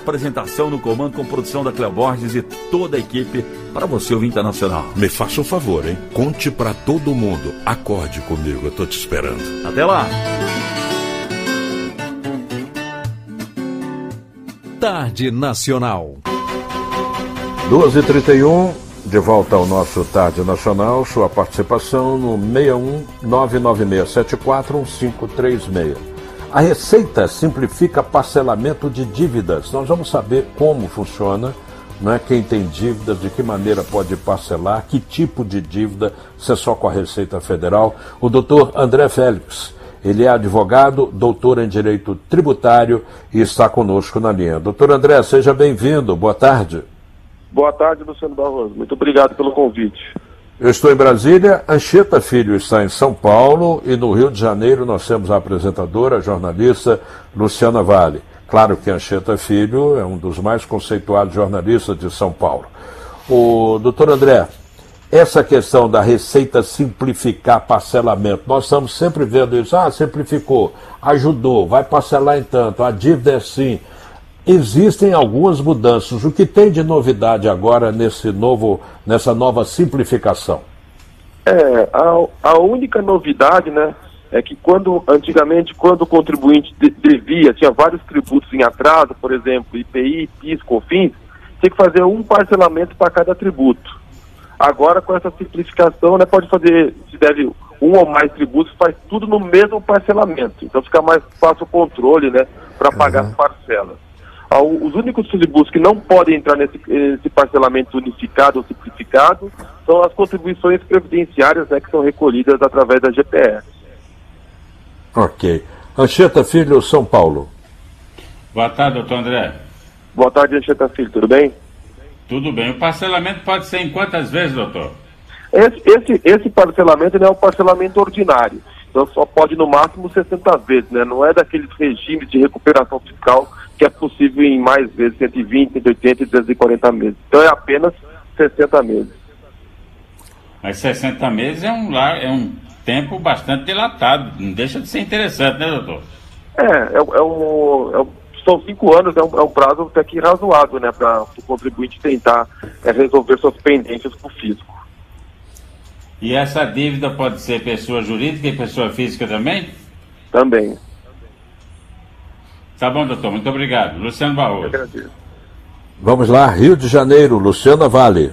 Apresentação no comando com produção da Cléo Borges e toda a equipe para você, ouvinte internacional. Me faça um favor, hein? Conte para todo mundo. Acorde comigo, eu tô te esperando. Até lá. Tarde Nacional. 2h31, de volta ao nosso Tarde Nacional, sua participação no 61996741536. A Receita simplifica parcelamento de dívidas. Nós vamos saber como funciona, né? Quem tem dívidas, de que maneira pode parcelar, que tipo de dívida, se é só com a Receita Federal. O doutor André Félix, ele é advogado, doutor em Direito Tributário e está conosco na linha. Doutor André, seja bem-vindo, boa tarde. Boa tarde, Luciano Barroso. Muito obrigado pelo convite. Eu estou em Brasília, Anchieta Filho está em São Paulo e no Rio de Janeiro nós temos a apresentadora, a jornalista Luciana Vale. Claro que Anchieta Filho é um dos mais conceituados jornalistas de São Paulo. O doutor André, essa questão da Receita simplificar parcelamento, nós estamos sempre vendo isso, simplificou, ajudou, vai parcelar em tanto, a dívida é assim. Existem algumas mudanças. O que tem de novidade agora nessa nova simplificação? A única novidade, né, é que antigamente, quando o contribuinte tinha vários tributos em atraso, por exemplo, IPI, PIS, COFINS, tinha que fazer um parcelamento para cada tributo. Agora, com essa simplificação, né, pode fazer, se deve um ou mais tributos, faz tudo no mesmo parcelamento. Então fica mais fácil o controle, né, para pagar as parcelas. Os únicos tributos que não podem entrar nesse parcelamento unificado ou simplificado são as contribuições previdenciárias, né, que são recolhidas através da GPS. Ok. Anchieta Filho, São Paulo. Boa tarde, doutor André. Boa tarde, Anchieta Filho, tudo bem? Tudo bem. O parcelamento pode ser em quantas vezes, doutor? Esse parcelamento não é o parcelamento ordinário. Então só pode no máximo 60 vezes, né? Não é daqueles regimes de recuperação fiscal que é possível em mais vezes, 120, 180 e 240 meses. Então é apenas 60 meses. Mas 60 meses é um tempo bastante dilatado, não deixa de ser interessante, né, doutor? São 5 anos, é um prazo até que razoável, né, para o contribuinte tentar resolver suas pendências com o fisco. E essa dívida pode ser pessoa jurídica e pessoa física também? Também. Tá bom, doutor, muito obrigado. Luciano Barroso. Eu agradeço. Vamos lá, Rio de Janeiro, Luciana Vale.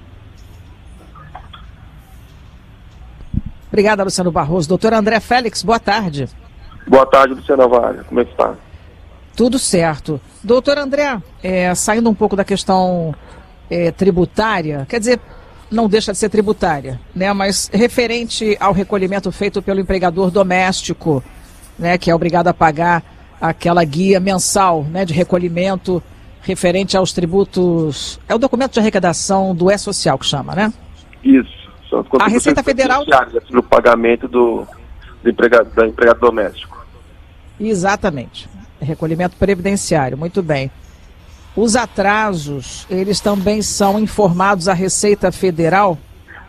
Obrigada, Luciano Barroso. Doutor André Félix, boa tarde. Boa tarde, Luciana Vale. Como é que está? Tudo certo. Doutor André, saindo um pouco da questão tributária, quer dizer, não deixa de ser tributária, né? Mas referente ao recolhimento feito pelo empregador doméstico, né, que é obrigado a pagar aquela guia mensal, né, de recolhimento referente aos tributos, é o documento de arrecadação do E-Social que chama, né? Isso. São as a Receita Federal no pagamento do empregado doméstico. Exatamente. Recolhimento previdenciário, muito bem. Os atrasos, eles também são informados à Receita Federal?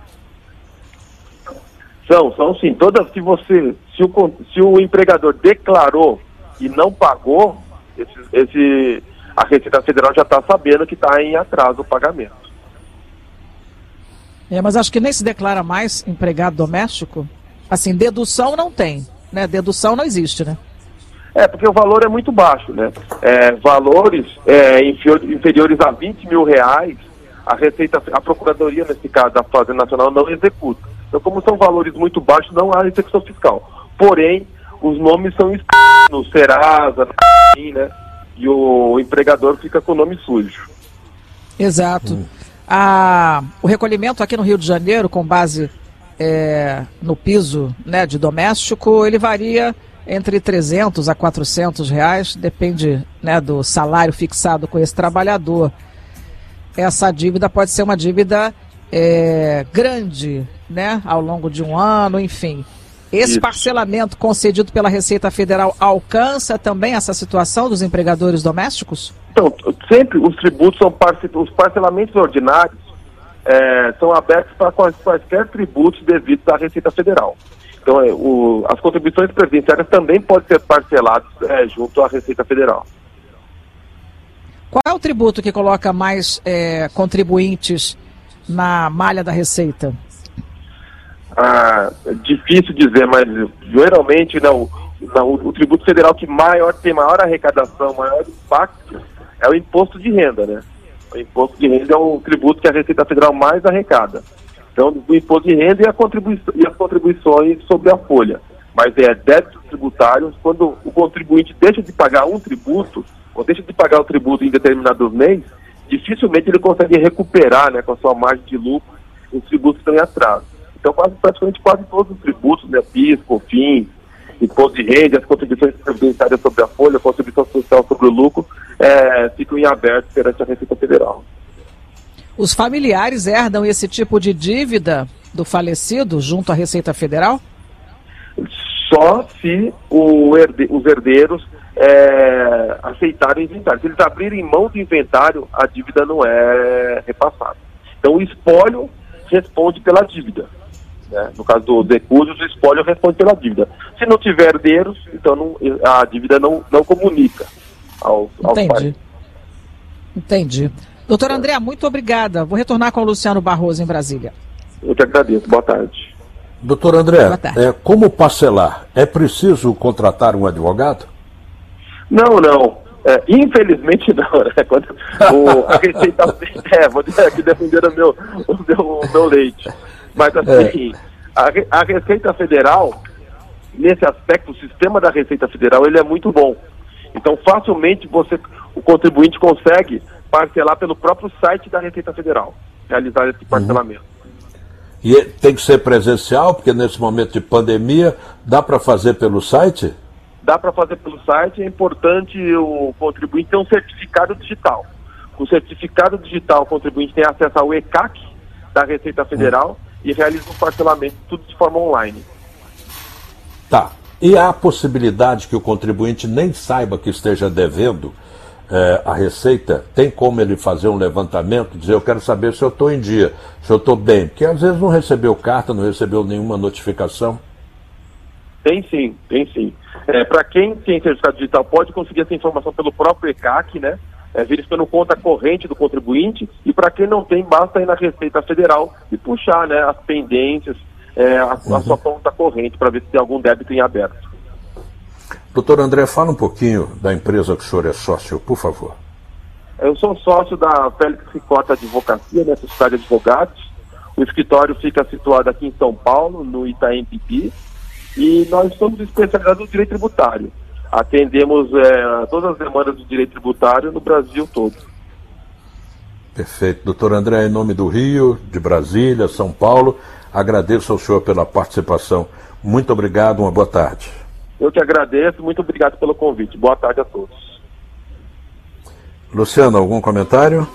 São sim. Se o empregador declarou e não pagou, a Receita Federal já está sabendo que está em atraso o pagamento. Mas acho que nem se declara mais empregado doméstico. Assim, dedução não tem, né? Dedução não existe, né? Porque o valor é muito baixo, né? Valores inferiores a 20 mil reais, a Procuradoria, nesse caso, da Fazenda Nacional, não executa. Então, como são valores muito baixos, não há execução fiscal. Porém, os nomes são no Serasa, né? E o empregador fica com o nome sujo. Exato. O recolhimento aqui no Rio de Janeiro, com base no piso, né, de doméstico, ele varia entre 300 a 400 reais, depende, né, do salário fixado com esse trabalhador. Essa dívida pode ser uma dívida grande, né, ao longo de um ano, enfim. Esse parcelamento concedido pela Receita Federal alcança também essa situação dos empregadores domésticos? Então, sempre os tributos os parcelamentos ordinários são abertos para quaisquer tributos devidos à Receita Federal. Então, as contribuições previdenciárias também podem ser parceladas junto à Receita Federal. Qual é o tributo que coloca mais contribuintes na malha da Receita? É difícil dizer, mas geralmente o tributo federal que tem maior arrecadação, maior impacto, é o imposto de renda, né? O imposto de renda é o tributo que a Receita Federal mais arrecada. Então, o imposto de renda e as contribuições sobre a folha. Mas débitos tributários, quando o contribuinte deixa de pagar um tributo, ou deixa de pagar o tributo em determinados meses, dificilmente ele consegue recuperar, né, com a sua margem de lucro, os tributos que estão em atraso. Então, praticamente quase todos os tributos, né, PIS, COFINS, imposto de renda, as contribuições previdenciárias sobre a folha, a contribuição social sobre o lucro, ficam em aberto perante a Receita Federal. Os familiares herdam esse tipo de dívida do falecido junto à Receita Federal? Só se os herdeiros aceitarem o inventário. Se eles abrirem mão do inventário, a dívida não é repassada. Então, o espólio responde pela dívida. Né? No caso dos recursos, o espólio responde pela dívida. Se não tiver herdeiros, então a dívida não comunica aos pais. Entendi. Doutor André, muito obrigada. Vou retornar com o Luciano Barroso em Brasília. Eu que agradeço. Boa tarde. Doutor André, como parcelar? É preciso contratar um advogado? Não. Infelizmente não, né? Quando a Receita... vou aqui defender o meu leite. Mas assim, a Receita Federal, nesse aspecto, o sistema da Receita Federal, ele é muito bom. Então, facilmente, o contribuinte consegue parcelar pelo próprio site da Receita Federal, realizar esse parcelamento. E tem que ser presencial, porque nesse momento de pandemia, dá para fazer pelo site? Dá para fazer pelo site. É importante o contribuinte ter um certificado digital. Com o certificado digital, o contribuinte tem acesso ao ECAC da Receita Federal e realiza um parcelamento, tudo de forma online. Tá. E há a possibilidade que o contribuinte nem saiba que esteja devendo a Receita? Tem como ele fazer um levantamento, dizer, eu quero saber se eu estou em dia, se eu estou bem? Porque às vezes não recebeu carta, não recebeu nenhuma notificação. Tem sim. Para quem tem certificado digital, pode conseguir essa informação pelo próprio ECAC, né? Verificando conta corrente do contribuinte, e para quem não tem, basta ir na Receita Federal e puxar, né, as pendências, a sua conta corrente, para ver se tem algum débito em aberto. Doutor André, fala um pouquinho da empresa que o senhor é sócio, por favor. Eu sou sócio da Félix Ricota Advocacia, né, Sociedade de Advogados. O escritório fica situado aqui em São Paulo, no Itaim Bibi, e nós somos especializados no direito tributário. Atendemos todas as demandas do direito tributário no Brasil todo. Perfeito. Doutor André, em nome do Rio, de Brasília, São Paulo, agradeço ao senhor pela participação. Muito obrigado, uma boa tarde. Eu que agradeço, muito obrigado pelo convite. Boa tarde a todos. Luciano, algum comentário?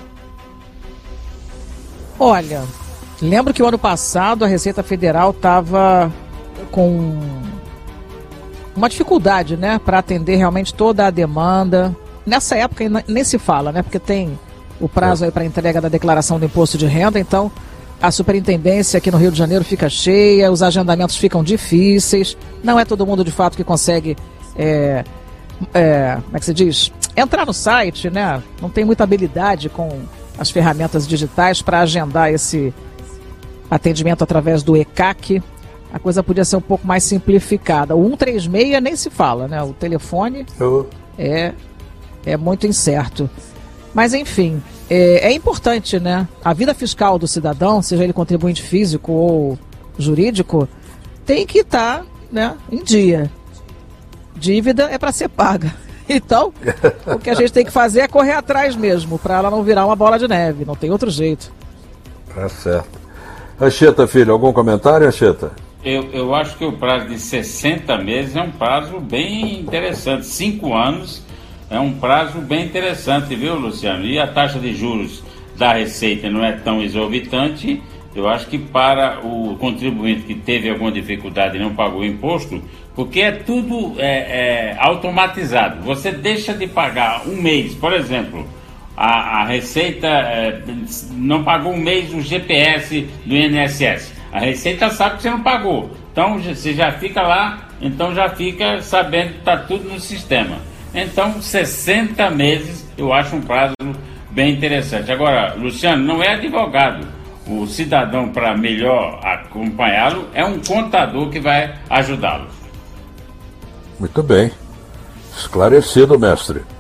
Olha, lembro que o ano passado a Receita Federal estava com uma dificuldade, né, para atender realmente toda a demanda. Nessa época nem se fala, né, porque tem o prazo aí para entrega da declaração do imposto de renda, então a superintendência aqui no Rio de Janeiro fica cheia, os agendamentos ficam difíceis, não é todo mundo de fato que consegue, como é que se diz? Entrar no site, né? Não tem muita habilidade com as ferramentas digitais para agendar esse atendimento através do ECAC. A coisa podia ser um pouco mais simplificada. O 136 nem se fala, né? O telefone é muito incerto. Mas, enfim, é importante, né? A vida fiscal do cidadão, seja ele contribuinte físico ou jurídico, tem que estar, né, em dia. Dívida é para ser paga. Então, o que a gente tem que fazer é correr atrás mesmo, para ela não virar uma bola de neve. Não tem outro jeito. Tá certo. Anchieta, filho, algum comentário, Anchieta? Eu acho que o prazo de 60 meses é um prazo bem interessante. 5 anos é um prazo bem interessante, viu, Luciano? E a taxa de juros da Receita não é tão exorbitante. Eu acho que para o contribuinte que teve alguma dificuldade e não pagou o imposto, porque é tudo automatizado. Você deixa de pagar um mês, por exemplo, a Receita não pagou um mês o GPS do INSS. A Receita sabe que você não pagou. Então você já fica lá, então já fica sabendo que está tudo no sistema. Então, 60 meses eu acho um prazo bem interessante. Agora, Luciano, não é advogado. O cidadão, para melhor acompanhá-lo, é um contador que vai ajudá-lo. Muito bem. Esclarecido, mestre.